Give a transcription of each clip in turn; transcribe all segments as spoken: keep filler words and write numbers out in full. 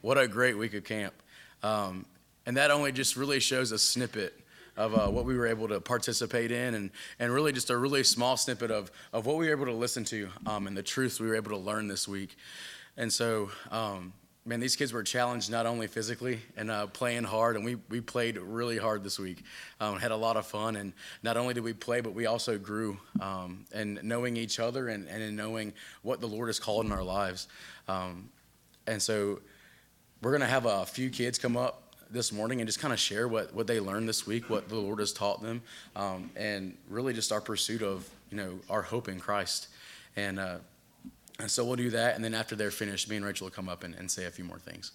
What a great week of camp. Um, and that only just really shows a snippet of uh, what we were able to participate in, and, and really just a really small snippet of, of what we were able to listen to um, and the truths we were able to learn this week. And so, um, man, these kids were challenged not only physically and uh, playing hard, and we, we played really hard this week. Um, had a lot of fun, and not only did we play, but we also grew um, in knowing each other and, and in knowing what the Lord has called in our lives. Um, and so we're going to have a few kids come up this morning and just kind of share what, what they learned this week, what the Lord has taught them, um, and really just our pursuit of, you know, our hope in Christ. And, uh, and so we'll do that, and then after they're finished, me and Rachel will come up and, and say a few more things.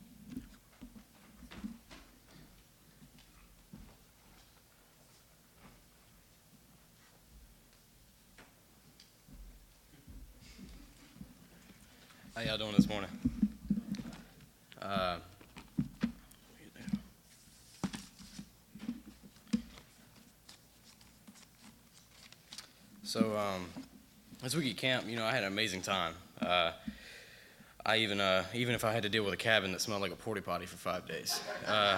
How y'all doing this morning? Uh, so um, this week at camp, you know, I had an amazing time. Uh, I even, uh, even if I had to deal with a cabin that smelled like a porta potty for five days. Uh,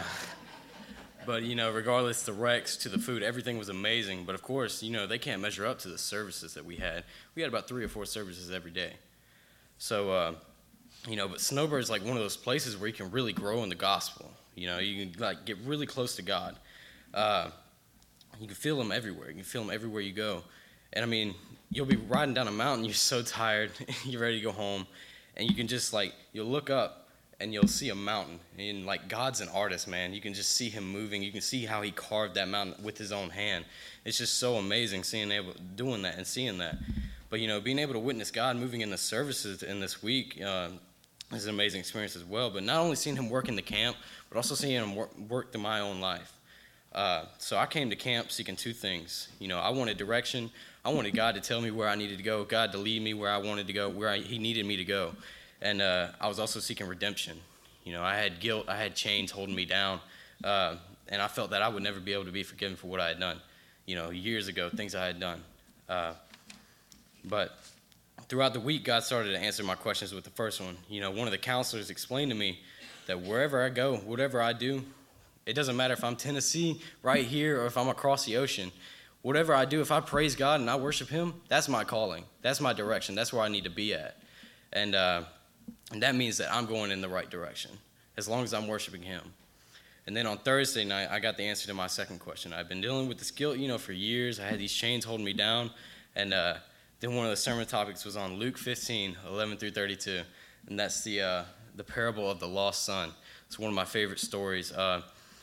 but you know, regardless, the wrecks to the food, everything was amazing. But of course, you know, they can't measure up to the services that we had. We had about three or four services every day. So. Uh, You know, but Snowbird is like one of those places where you can really grow in the gospel. You know, you can like get really close to God. Uh, you can feel Him everywhere. You can feel Him everywhere you go. And I mean, you'll be riding down a mountain, you're so tired, you're ready to go home, and you can just like, you'll look up and you'll see a mountain. And like, God's an artist, man. You can just see Him moving. You can see how He carved that mountain with His own hand. It's just so amazing seeing able doing that and seeing that. But you know, being able to witness God moving in the services in this week. Uh, It's an amazing experience as well, but not only seeing Him work in the camp, but also seeing Him work, work through my own life. Uh, so I came to camp seeking two things. You know, I wanted direction. I wanted God to tell me where I needed to go, God to lead me where I wanted to go, where I, He needed me to go. And uh, I was also seeking redemption. You know, I had guilt, I had chains holding me down, uh, and I felt that I would never be able to be forgiven for what I had done, you know, years ago, things I had done. Uh, but... Throughout the week, God started to answer my questions with the first one. You know, one of the counselors explained to me that wherever I go, whatever I do, it doesn't matter if I'm Tennessee right here or if I'm across the ocean. Whatever I do, if I praise God and I worship Him, that's my calling. That's my direction. That's where I need to be at. And, uh, and that means that I'm going in the right direction as long as I'm worshiping Him. And then on Thursday night, I got the answer to my second question. I've been dealing with this guilt, you know, for years. I had these chains holding me down, and uh, then one of the sermon topics was on Luke fifteen, eleven through thirty-two, and that's the uh, the parable of the lost son. It's one of my favorite stories. Uh,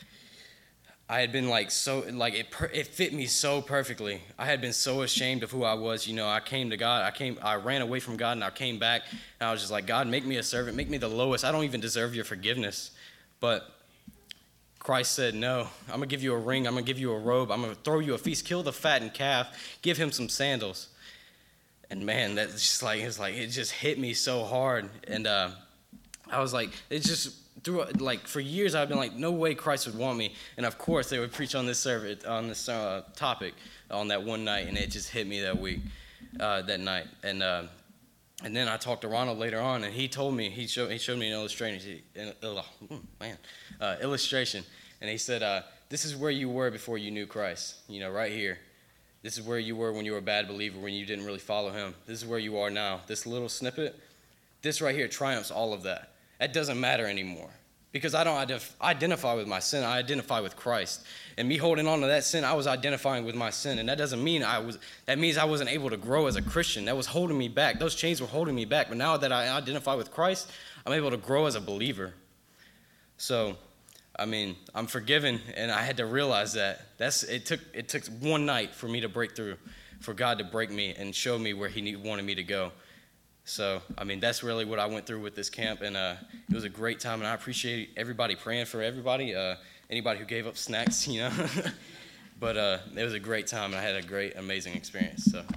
I had been like so like it per- it fit me so perfectly. I had been so ashamed of who I was. You know, I came to God. I came. I ran away from God, and I came back. And I was just like, God, make me a servant. Make me the lowest. I don't even deserve your forgiveness, but Christ said, no, I'm going to give you a ring. I'm going to give you a robe. I'm going to throw you a feast. Kill the fattened calf. Give him some sandals. And man, that's just like, it's like, it just hit me so hard. And uh, I was like, it just, through like, for years I've been like, no way Christ would want me. And of course they would preach on this service, on this uh, topic on that one night. And it just hit me that week, uh, that night. And uh, and then I talked to Ronald later on, and he told me, he showed, he showed me an illustration, an, oh, man, uh, illustration. And he said, uh, this is where you were before you knew Christ, you know, right here. This is where you were when you were a bad believer, when you didn't really follow Him. This is where you are now. This little snippet, this right here triumphs all of that. That doesn't matter anymore because I don't identif- identify with my sin. I identify with Christ. And me holding on to that sin, I was identifying with my sin. And that doesn't mean I was, that means I wasn't able to grow as a Christian. That was holding me back. Those chains were holding me back. But now that I identify with Christ, I'm able to grow as a believer. So, I mean, I'm forgiven, and I had to realize that. That's it took it took one night for me to break through, for God to break me and show me where He need, wanted me to go. So, I mean, that's really what I went through with this camp, and uh, it was a great time, and I appreciate everybody praying for everybody, uh, anybody who gave up snacks, you know. But uh, it was a great time, and I had a great, amazing experience. So.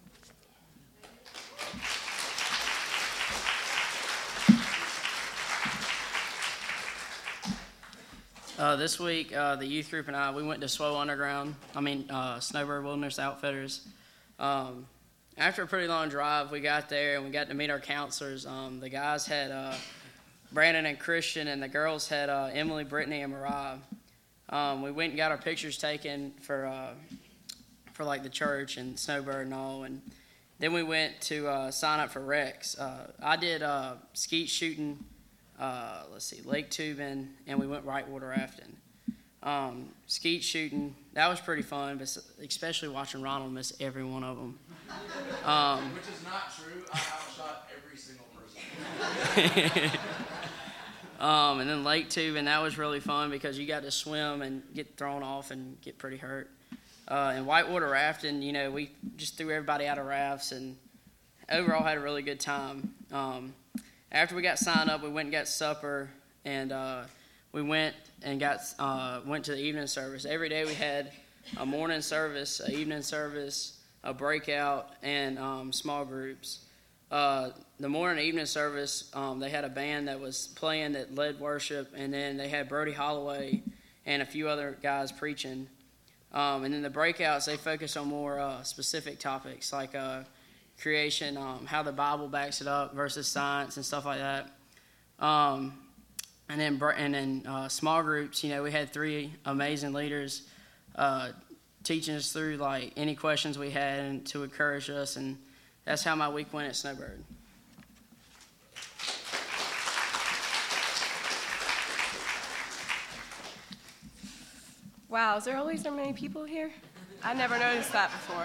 Uh, this week, uh, the youth group and I, we went to Swole Underground, I mean, uh, Snowbird Wilderness Outfitters. Um, after a pretty long drive, we got there and we got to meet our counselors. Um, the guys had uh, Brandon and Christian, and the girls had uh, Emily, Brittany, and Mariah. Um, we went and got our pictures taken for uh, for like the church and Snowbird and all, and then we went to uh, sign up for Rex. Uh, I did uh, skeet shooting, uh, let's see, lake tubing, and we went whitewater rafting. Um, skeet shooting, that was pretty fun, but especially watching Ronald miss every one of them. Um, Which is not true. I outshot every single person. um, and then lake tubing, that was really fun because you got to swim and get thrown off and get pretty hurt. Uh, and whitewater rafting, you know, we just threw everybody out of rafts and overall had a really good time. Um, after we got signed up, we went and got supper, and uh, we went and got uh, went to the evening service. Every day we had a morning service, an evening service, a breakout, and um, small groups. Uh, the morning and evening service, um, they had a band that was playing that led worship, and then they had Brody Holloway and a few other guys preaching. Um, and then the breakouts, they focus on more uh, specific topics like uh, creation, um, how the Bible backs it up versus science and stuff like that. Um, and then and then uh, small groups, you know, we had three amazing leaders uh, teaching us through like any questions we had and to encourage us, and that's how my week went at Snowbird. Wow, is there always so many people here? I never noticed that before.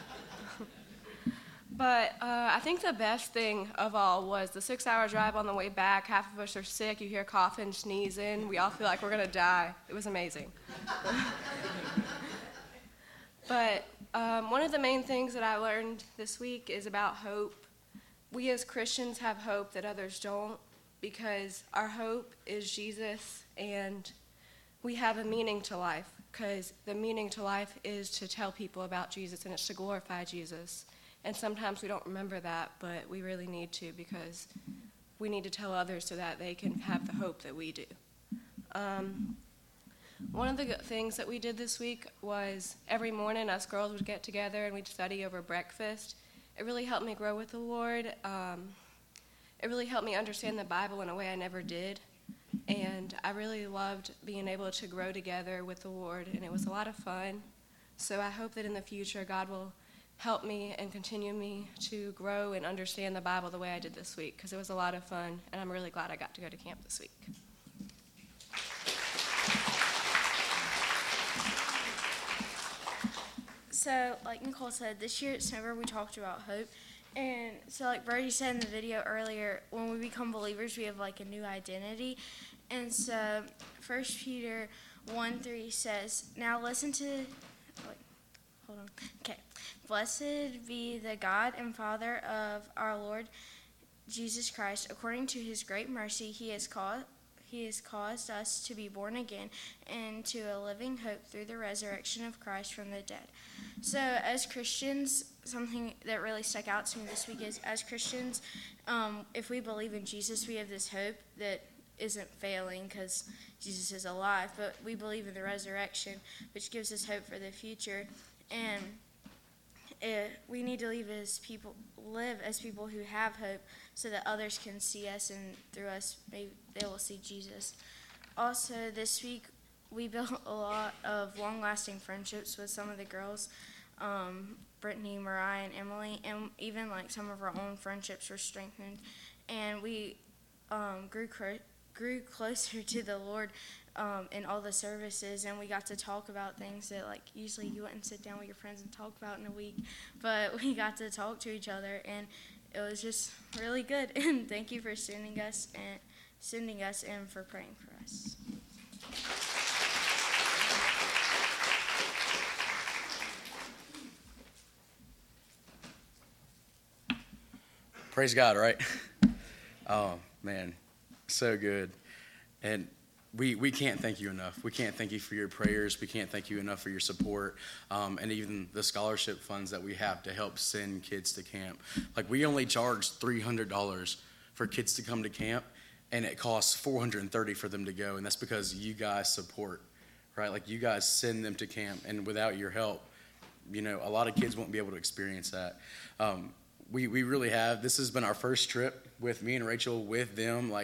But uh, I think the best thing of all was the six-hour drive on the way back. Half of us are sick. You hear coughing, sneezing. We all feel like we're going to die. It was amazing. But um, one of the main things that I learned this week is about hope. We as Christians have hope that others don't because our hope is Jesus, and we have a meaning to life because the meaning to life is to tell people about Jesus, and it's to glorify Jesus. And sometimes we don't remember that, but we really need to because we need to tell others so that they can have the hope that we do. Um, one of the good things that we did this week was every morning us girls would get together and we'd study over breakfast. It really helped me grow with the Lord. Um, it really helped me understand the Bible in a way I never did. And I really loved being able to grow together with the Lord, and it was a lot of fun. So I hope that in the future God will help me and continue me to grow and understand the Bible the way I did this week, because it was a lot of fun, and I'm really glad I got to go to camp this week. So, like Nicole said, this year at Snowbird we talked about hope. And so, like Brody said in the video earlier, when we become believers, we have like a new identity. And so, First Peter one three says, "Now listen to," wait, hold on. Okay, "Blessed be the God and Father of our Lord Jesus Christ. According to His great mercy, He has caused He has caused us to be born again into a living hope through the resurrection of Christ from the dead." So as Christians, something that really stuck out to me this week is, as Christians, um, if we believe in Jesus, we have this hope that isn't failing because Jesus is alive, but we believe in the resurrection, which gives us hope for the future. And it, we need to live as people, live as people who have hope so that others can see us, and through us, maybe they will see Jesus. Also, this week, we built a lot of long-lasting friendships with some of the girls, um, Brittany, Mariah, and Emily, and even like some of our own friendships were strengthened, and we um, grew cr- grew closer to the Lord um, in all the services, and we got to talk about things that like usually you wouldn't sit down with your friends and talk about in a week, but we got to talk to each other, and it was just really good. And thank you for sending us and sending us and for praying for us. Praise God, right? Oh, man, so good. And we we can't thank you enough. We can't thank you for your prayers. We can't thank you enough for your support, um, and even the scholarship funds that we have to help send kids to camp. Like, we only charge three hundred dollars for kids to come to camp, and it costs four hundred thirty dollars for them to go, and that's because you guys support, right? Like, you guys send them to camp, and without your help, you know, a lot of kids won't be able to experience that. Um, We we really have. This has been our first trip with me and Rachel with them, like,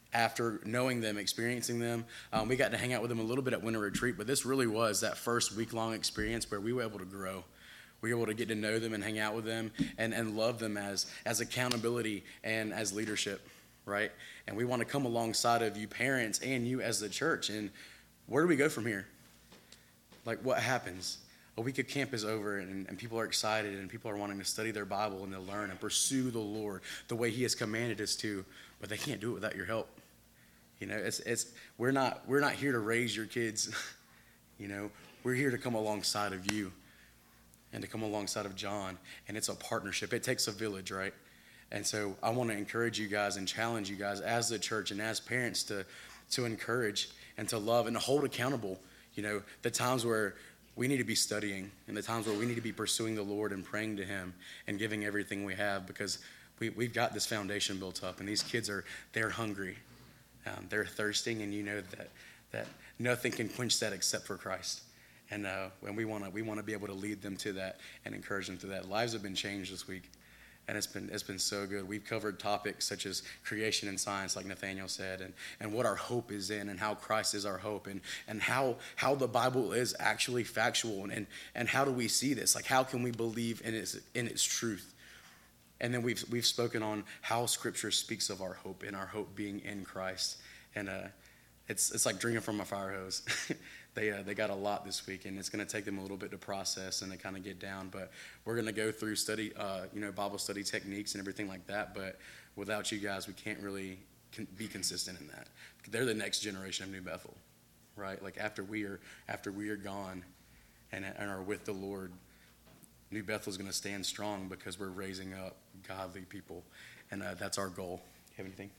after knowing them, experiencing them. Um, we got to hang out with them a little bit at Winter Retreat, but this really was that first week-long experience where we were able to grow. We were able to get to know them and hang out with them and, and love them as, as accountability and as leadership, right? And we want to come alongside of you parents and you as the church. And where do we go from here? Like, what happens? A week of camp is over, and, and people are excited, and people are wanting to study their Bible and to learn and pursue the Lord the way He has commanded us to, but they can't do it without your help. You know, it's it's we're not we're not here to raise your kids. You know, we're here to come alongside of you, and to come alongside of John, and it's a partnership. It takes a village, right? And so I want to encourage you guys and challenge you guys as the church and as parents to to encourage and to love and to hold accountable. You know, the times where we need to be studying and the times where we need to be pursuing the Lord and praying to Him and giving everything we have, because we, we've got this foundation built up, and these kids are, they're hungry. Um, they're thirsting, and you know that that nothing can quench that except for Christ. And uh, when we want to we want to be able to lead them to that and encourage them to that. Lives have been changed this week, and it's been it's been so good. We've covered topics such as creation and science, like Nathaniel said, and, and what our hope is in, and how Christ is our hope, and and how how the Bible is actually factual, and and, and how do we see this? Like, how can we believe in its in its truth? And then we've we've spoken on how Scripture speaks of our hope, and our hope being in Christ. And uh, it's it's like drinking from a fire hose. they uh, they got a lot this week, and it's going to take them a little bit to process and to kind of get down. But we're going to go through study, uh, you know, Bible study techniques and everything like that. But without you guys, we can't really con- be consistent in that. They're the next generation of New Bethel, right? Like after we are after we are gone, and and are with the Lord, New Bethel is going to stand strong because we're raising up godly people, and uh, that's our goal. You have anything?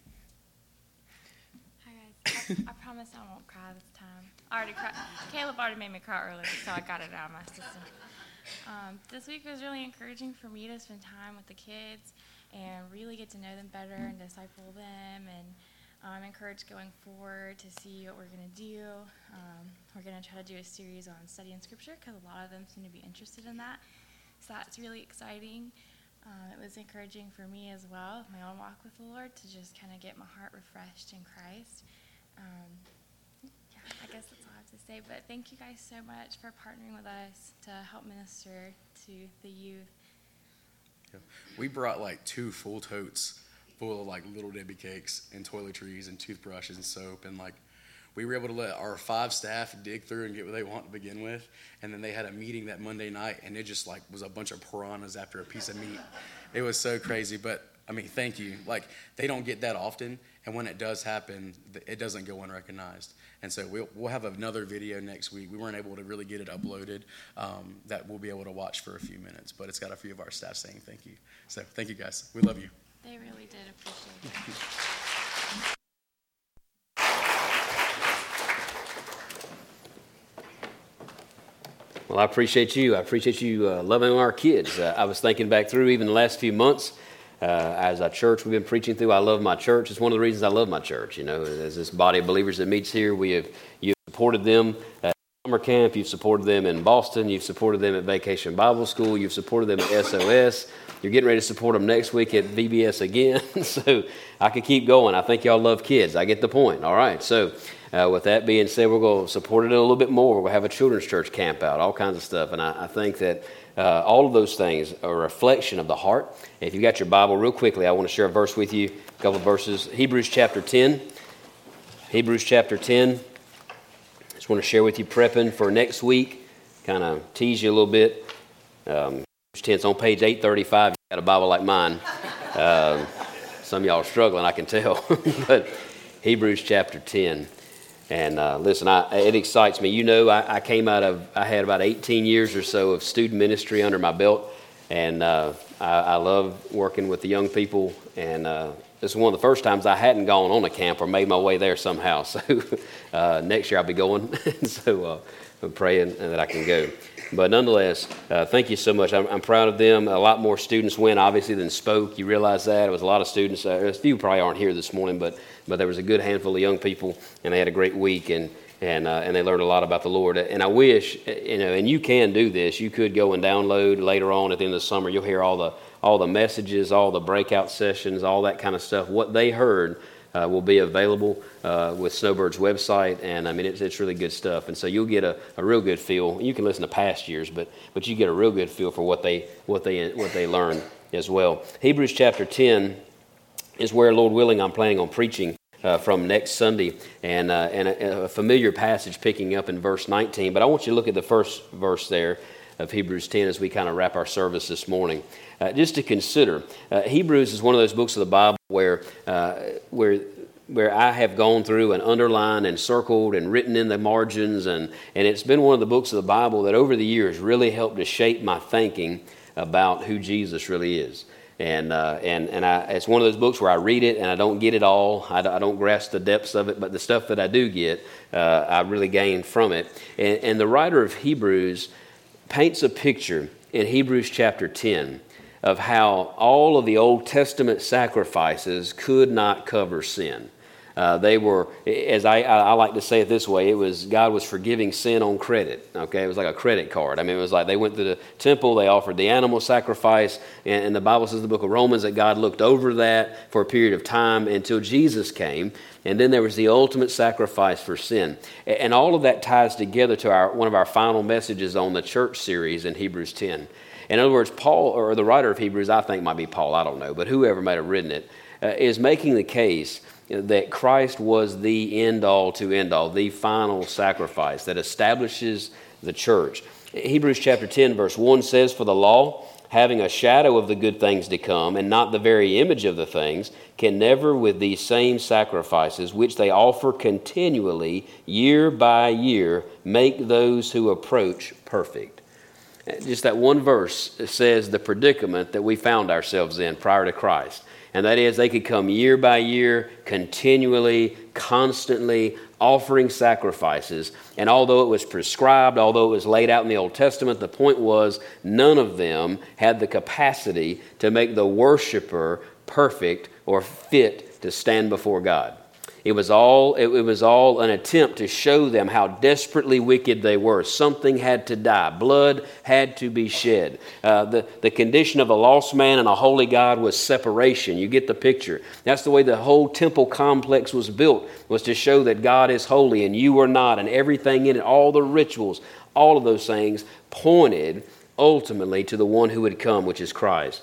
Hi guys. I, I promise I won't cry this time. I already cried. Caleb already made me cry earlier, so I got it out of my system. Um, this week was really encouraging for me to spend time with the kids and really get to know them better and disciple them. And I'm encouraged going forward to see what we're going to do. Um, we're going to try to do a series on studying Scripture because a lot of them seem to be interested in that. So that's really exciting. Um, it was encouraging for me as well, my own walk with the Lord, to just kind of get my heart refreshed in Christ. Um, yeah, I guess that's all I have to say. But thank you guys so much for partnering with us to help minister to the youth. Yeah. We brought like two full totes full of like Little Debbie cakes and toiletries and toothbrushes and soap, and like we were able to let our five staff dig through and get what they want to begin with. And then they had a meeting that Monday night, and it just like was a bunch of piranhas after a piece of meat. It was so crazy. But I mean, thank you. Like, they don't get that often, and when it does happen, it doesn't go unrecognized. And so we'll, we'll have another video next week. We weren't able to really get it uploaded, um, that we'll be able to watch for a few minutes, but it's got a few of our staff saying thank you. So thank you guys. We love you. They really did appreciate it. Well, I appreciate you. I appreciate you uh, loving our kids. Uh, I was thinking back through even the last few months uh, as a church we've been preaching through. I love my church. It's one of the reasons I love my church. You know, as this body of believers that meets here, we have you've supported them at summer camp. You've supported them in Boston. You've supported them at Vacation Bible School. You've supported them at S O S. You're getting ready to support them next week at V B S again. So I could keep going. I think y'all love kids. I get the point. All right. So uh, with that being said, we're going to support it a little bit more. We're going to have a children's church camp out, all kinds of stuff. And I, I think that uh, all of those things are a reflection of the heart. If you've got your Bible, real quickly, I want to share a verse with you, a couple of verses. Hebrews chapter ten. Hebrews chapter ten. I just want to share with you prepping for next week, kind of tease you a little bit. Um, It's on page eight thirty-five. You got a Bible like mine. Uh, some of y'all are struggling, I can tell. But Hebrews chapter ten. And uh, listen, I, it excites me. You know, I, I came out of, I had about eighteen years or so of student ministry under my belt. And uh, I, I love working with the young people. And uh, this is one of the first times I hadn't gone on a camp or made my way there somehow. So uh, next year I'll be going. so uh, I'm praying that I can go. But nonetheless, uh, thank you so much. I'm, I'm proud of them. A lot more students went, obviously, than spoke. You realize that. It was a lot of students. Uh, a few probably aren't here this morning, but but there was a good handful of young people, and they had a great week, and and uh, and they learned a lot about the Lord. And I wish, you know, and you can do this. You could go and download later on at the end of the summer. You'll hear all the all the messages, all the breakout sessions, all that kind of stuff. What they heard uh, will be available uh, with Snowbird's website, and I mean it's it's really good stuff. And so you'll get a, a real good feel. You can listen to past years, but but you get a real good feel for what they what they what they learn as well. Hebrews chapter ten is where, Lord willing, I'm planning on preaching uh, from next Sunday, and uh, and a, a familiar passage picking up in verse nineteen. But I want you to look at the first verse there of Hebrews ten as we kind of wrap our service this morning. Uh, just to consider, uh, Hebrews is one of those books of the Bible where uh, where where I have gone through and underlined and circled and written in the margins, and, and it's been one of the books of the Bible that over the years really helped to shape my thinking about who Jesus really is. And uh, and and I, it's one of those books where I read it and I don't get it all. I, I don't grasp the depths of it, but the stuff that I do get, uh, I really gain from it. And, and the writer of Hebrews paints a picture in Hebrews chapter ten of how all of the Old Testament sacrifices could not cover sin. Uh, they were, as I, I like to say it this way, it was God was forgiving sin on credit. Okay, it was like a credit card. I mean, it was like they went to the temple, they offered the animal sacrifice, and, and the Bible says in the book of Romans that God looked over that for a period of time until Jesus came, and then there was the ultimate sacrifice for sin. And all of that ties together to our one of our final messages on the church series in Hebrews ten. In other words, Paul, or the writer of Hebrews, I think might be Paul, I don't know, but whoever might have written it, uh, is making the case that Christ was the end-all to end-all, the final sacrifice that establishes the church. Hebrews chapter ten, verse one says, "For the law, having a shadow of the good things to come, and not the very image of the things, can never with these same sacrifices, which they offer continually, year by year, make those who approach perfect." Just that one verse says the predicament that we found ourselves in prior to Christ. And that is, they could come year by year, continually, constantly, offering sacrifices. And although it was prescribed, although it was laid out in the Old Testament, the point was none of them had the capacity to make the worshiper perfect or fit to stand before God. It was all it, it was all an attempt to show them how desperately wicked they were. Something had to die. Blood had to be shed. Uh, the, the condition of a lost man and a holy God was separation. You get the picture. That's the way the whole temple complex was built, was to show that God is holy and you are not, and everything in it, all the rituals, all of those things pointed ultimately to the one who would come, which is Christ.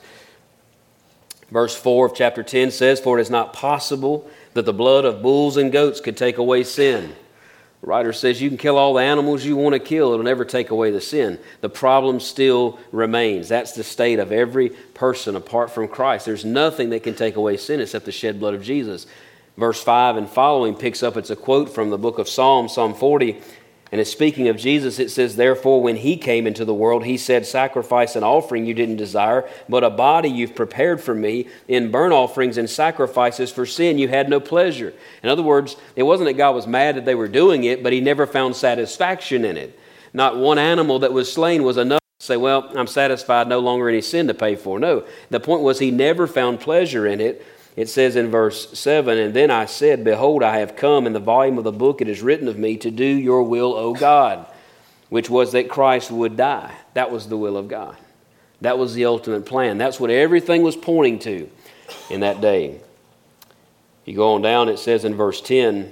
Verse four of chapter ten says, "For it is not possible that the blood of bulls and goats could take away sin." The writer says you can kill all the animals you want to kill. It'll never take away the sin. The problem still remains. That's the state of every person apart from Christ. There's nothing that can take away sin except the shed blood of Jesus. Verse five and following picks up, it's a quote from the book of Psalms, Psalm forty. And it's speaking of Jesus. It says, "Therefore, when he came into the world, he said, sacrifice and offering you didn't desire, but a body you've prepared for me. In burnt offerings and sacrifices for sin you had no pleasure." In other words, it wasn't that God was mad that they were doing it, but he never found satisfaction in it. Not one animal that was slain was enough to say, well, I'm satisfied, no longer any sin to pay for. No, the point was he never found pleasure in it. It says in verse seven, "And then I said, Behold, I have come, in the volume of the book it is written of me, to do your will, O God," which was that Christ would die. That was the will of God. That was the ultimate plan. That's what everything was pointing to in that day. You go on down, it says in verse ten,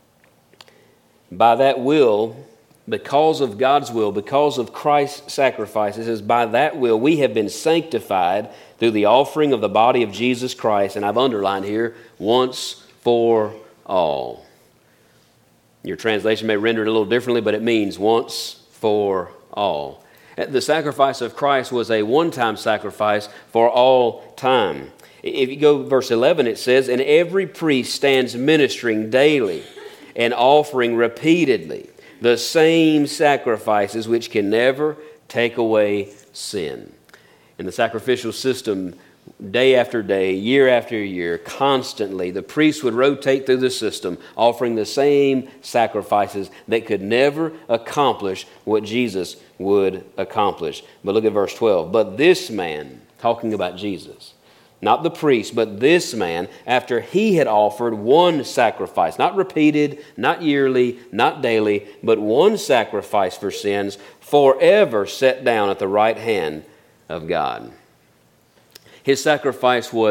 "By that will," because of God's will, because of Christ's sacrifice, it says, "By that will we have been sanctified through the offering of the body of Jesus Christ," and I've underlined here, "once for all." Your translation may render it a little differently, but it means once for all. The sacrifice of Christ was a one-time sacrifice for all time. If you go to verse eleven, it says, "And every priest stands ministering daily and offering repeatedly the same sacrifices which can never take away sin." In the sacrificial system, day after day, year after year, constantly, the priests would rotate through the system, offering the same sacrifices that could never accomplish what Jesus would accomplish. But look at verse twelve. "But this man," talking about Jesus, not the priest, but this man, after he had offered one sacrifice, not repeated, not yearly, not daily, but one sacrifice for sins, forever set down at the right hand of God. His sacrifice was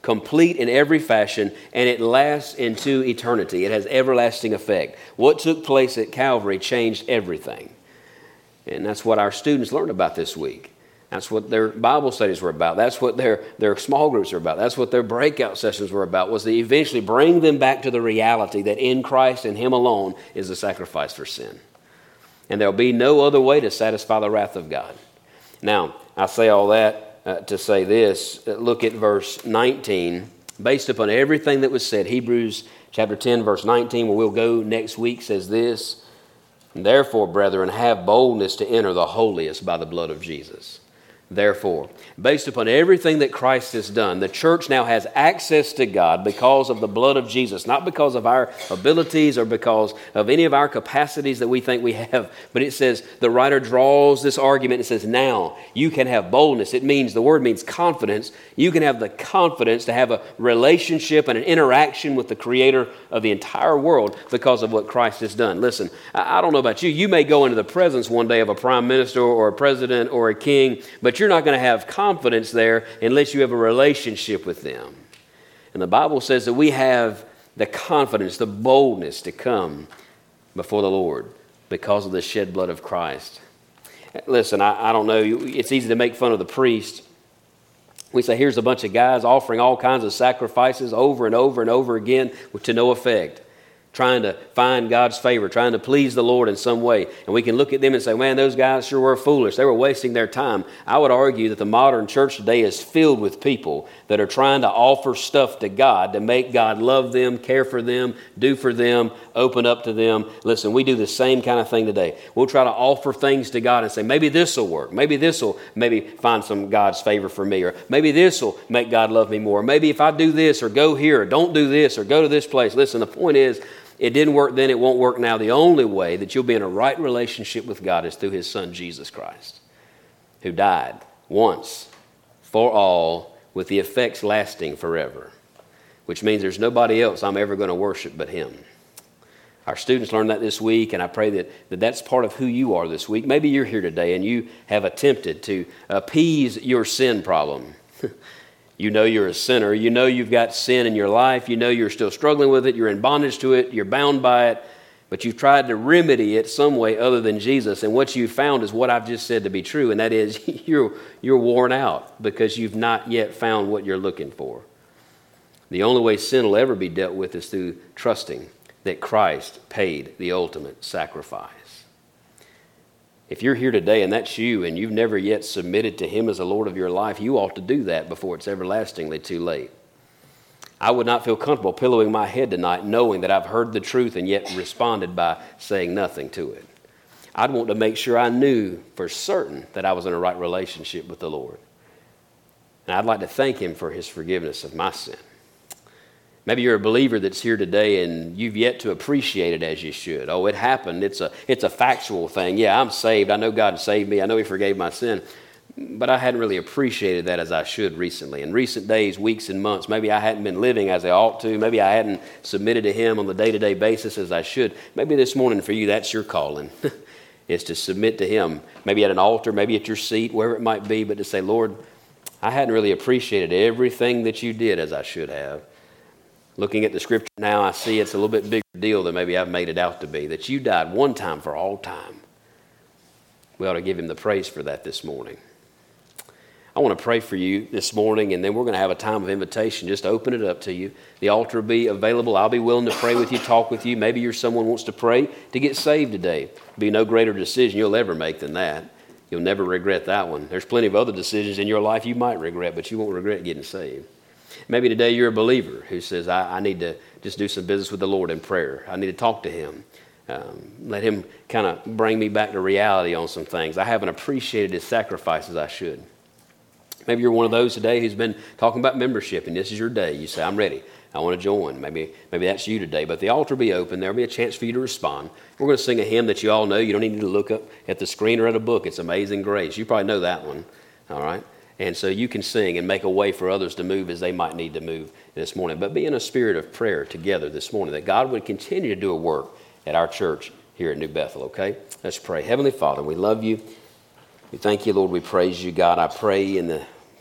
complete in every fashion, and it lasts into eternity. It has everlasting effect. What took place at Calvary changed everything. And that's what our students learned about this week. That's what their Bible studies were about. That's what their, their small groups were about. That's what their breakout sessions were about, was to eventually bring them back to the reality that in Christ and Him alone is the sacrifice for sin. And there'll be no other way to satisfy the wrath of God. Now, I say all that uh, to say this. Look at verse nineteen. Based upon everything that was said, Hebrews chapter ten, verse nineteen, where we'll go next week, says this: "Therefore, brethren, have boldness to enter the holiest by the blood of Jesus." Therefore, based upon everything that Christ has done, the church now has access to God because of the blood of Jesus, not because of our abilities or because of any of our capacities that we think we have. But it says, the writer draws this argument and says, now you can have boldness. It means, the word means confidence. You can have the confidence to have a relationship and an interaction with the Creator of the entire world because of what Christ has done. Listen, I don't know about you. You may go into the presence one day of a prime minister or a president or a king, but you're not going to have confidence there unless you have a relationship with them. And the Bible says that we have the confidence, the boldness to come before the Lord because of the shed blood of Christ. Listen, I, I don't know. It's easy to make fun of the priest. We say, here's a bunch of guys offering all kinds of sacrifices over and over and over again to no effect, trying to find God's favor, trying to please the Lord in some way. And we can look at them and say, man, those guys sure were foolish. They were wasting their time. I would argue that the modern church today is filled with people that are trying to offer stuff to God to make God love them, care for them, do for them, open up to them. Listen, we do the same kind of thing today. We'll try to offer things to God and say, maybe this will work. Maybe this will maybe find some God's favor for me. Or maybe this will make God love me more. Maybe if I do this or go here or don't do this or go to this place. Listen, the point is, it didn't work then, it won't work now. The only way that you'll be in a right relationship with God is through His Son, Jesus Christ, who died once for all with the effects lasting forever, which means there's nobody else I'm ever going to worship but Him. Our students learned that this week, and I pray that, that that's part of who you are this week. Maybe you're here today and you have attempted to appease your sin problem. You know you're a sinner. You know you've got sin in your life. You know you're still struggling with it. You're in bondage to it. You're bound by it. But you've tried to remedy it some way other than Jesus. And what you've found is what I've just said to be true, and that is you're, you're worn out because you've not yet found what you're looking for. The only way sin will ever be dealt with is through trusting that Christ paid the ultimate sacrifice. If you're here today and that's you and you've never yet submitted to Him as the Lord of your life, you ought to do that before it's everlastingly too late. I would not feel comfortable pillowing my head tonight knowing that I've heard the truth and yet responded by saying nothing to it. I'd want to make sure I knew for certain that I was in a right relationship with the Lord. And I'd like to thank Him for His forgiveness of my sin. Maybe you're a believer that's here today and you've yet to appreciate it as you should. Oh, it happened. It's a, it's a factual thing. Yeah, I'm saved. I know God saved me. I know He forgave my sin. But I hadn't really appreciated that as I should recently. In recent days, weeks, and months, maybe I hadn't been living as I ought to. Maybe I hadn't submitted to Him on the day-to-day basis as I should. Maybe this morning for you, that's your calling, is to submit to Him. Maybe at an altar, maybe at your seat, wherever it might be, but to say, Lord, I hadn't really appreciated everything that You did as I should have. Looking at the Scripture now, I see it's a little bit bigger deal than maybe I've made it out to be, that You died one time for all time. We ought to give Him the praise for that this morning. I want to pray for you this morning, and then we're going to have a time of invitation. Just open it up to you. The altar will be available. I'll be willing to pray with you, talk with you. Maybe you're someone who wants to pray to get saved today. It'll be no greater decision you'll ever make than that. You'll never regret that one. There's plenty of other decisions in your life you might regret, but you won't regret getting saved. Maybe today you're a believer who says, I, I need to just do some business with the Lord in prayer. I need to talk to Him. Um, let Him kind of bring me back to reality on some things. I haven't appreciated His sacrifice as I should. Maybe you're one of those today who's been talking about membership, and this is your day. You say, I'm ready. I want to join. Maybe, maybe that's you today. But the altar will be open. There will be a chance for you to respond. We're going to sing a hymn that you all know. You don't need to look up at the screen or at a book. It's Amazing Grace. You probably know that one. All right? And so you can sing and make a way for others to move as they might need to move this morning. But be in a spirit of prayer together this morning, that God would continue to do a work at our church here at New Bethel, okay? Let's pray. Heavenly Father, we love You. We thank You, Lord. We praise You, God. I pray in the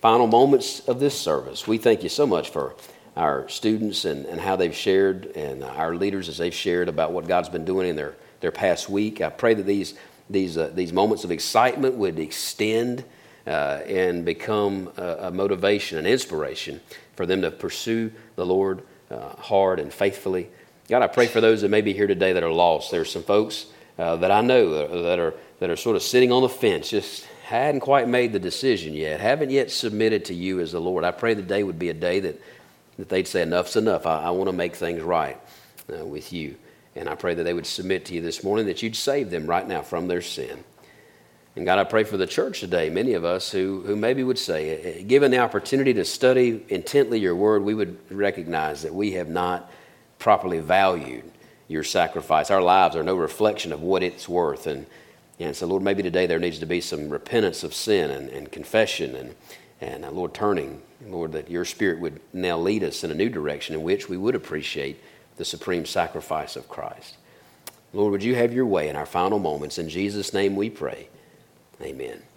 final moments of this service. We thank you so much for our students and, and how they've shared, and our leaders as they've shared about what God's been doing in their, their past week. I pray that these, these, uh, these moments of excitement would extend uh, and become a, a motivation, an inspiration for them to pursue the Lord uh, hard and faithfully. God, I pray for those that may be here today that are lost. There's some folks uh, that I know that are, that are sort of sitting on the fence, just hadn't quite made the decision yet, haven't yet submitted to you as the Lord. I pray the day would be a day that that they'd say, enough's enough. I, I want to make things right uh, with you. And I pray that they would submit to you this morning, that you'd save them right now from their sin. And God, I pray for the church today, many of us who, who maybe would say, given the opportunity to study intently your word, we would recognize that we have not properly valued your sacrifice. Our lives are no reflection of what it's worth. And, and so, Lord, maybe today there needs to be some repentance of sin and, and confession and, and uh, Lord, turning. Lord, that your Spirit would now lead us in a new direction in which we would appreciate the supreme sacrifice of Christ. Lord, would you have your way in our final moments? In Jesus' name we pray. Amen.